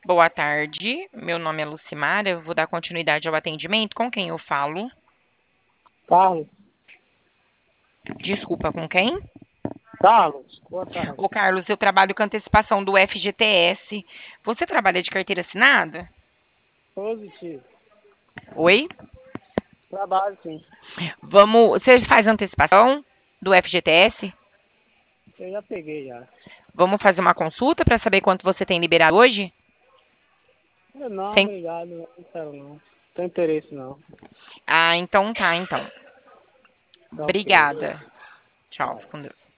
Boa tarde, meu nome é Lucimara, eu vou dar continuidade ao atendimento. Com quem eu falo? Carlos, Desculpa, com quem? Carlos, boa tarde. Ô, Carlos, eu trabalho com antecipação do FGTS. Você trabalha de carteira assinada? Positivo. Oi? Trabalho, sim. Você faz antecipação do FGTS? Eu já peguei já. Vamos fazer uma consulta para saber quanto você tem liberado hoje? Eu não, Sem... obrigado. Não quero não. Não tem interesse não. Ah, então tá, então. Tá ok. Obrigada. Tchau, Tchau. fica com Deus.